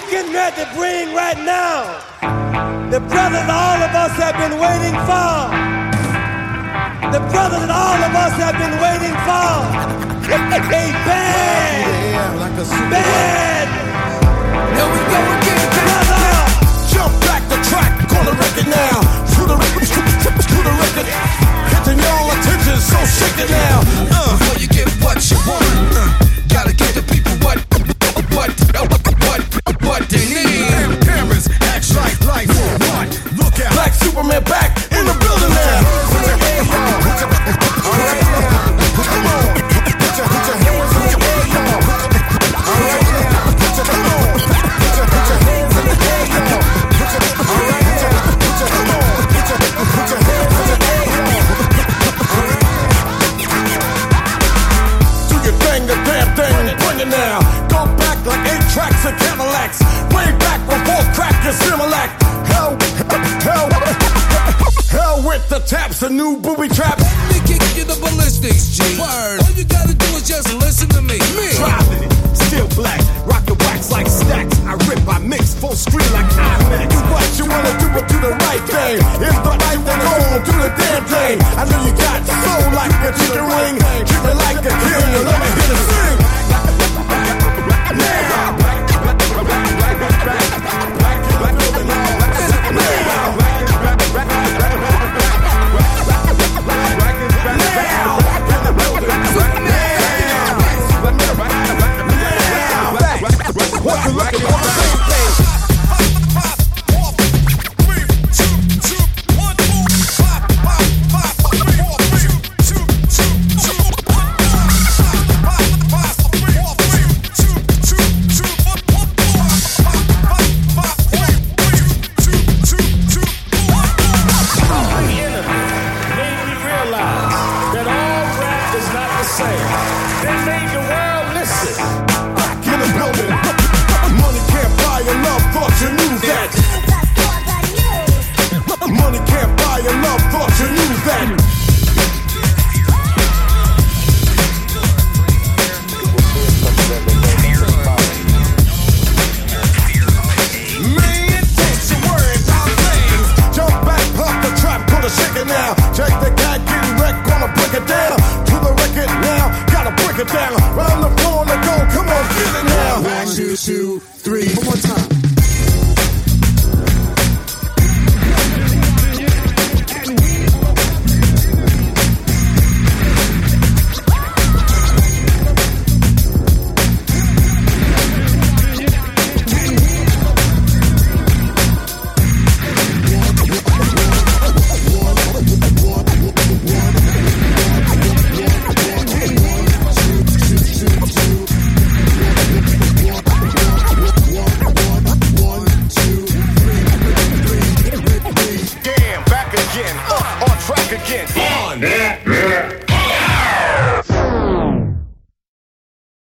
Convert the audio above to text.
getting ready to bring right now the brother that all of us have been waiting for. The brother that all of us have been waiting for. A bad. Here we go again, brother. Jump back the track, call the record now. To the record, catching y'all attention, so shake it now. Before you get what you want, gotta give the people what they need. Cameras, act like what? Look out, Black Superman back in the building now. All right now, come on, put your hands in the air, y'all. All right now, come on, put your hands in the air, y'all. All right now, come on, put your hands in the air, y'all. Do your thing, the damn thing, bring it now. Go back like 8 tracks of Cadillacs. Way back before crack and Similac. Hell with the taps, a new booby trap. They kick you the ballistics, G. Word. All you gotta do is just listen to me. Driving it, still black, rockin' wax like stacks. I rip, I mix, full screen like IMAX. Do what you wanna do, but do the right thing. If the right thing on, do the damn thing. I know you got soul like a chicken wing. Treat me like a king, and let me hear the sing. Now. What you looking for? The same thing. Round the floor and go, come on, feel it now. 1, 2, 3, one more time. On track again. On.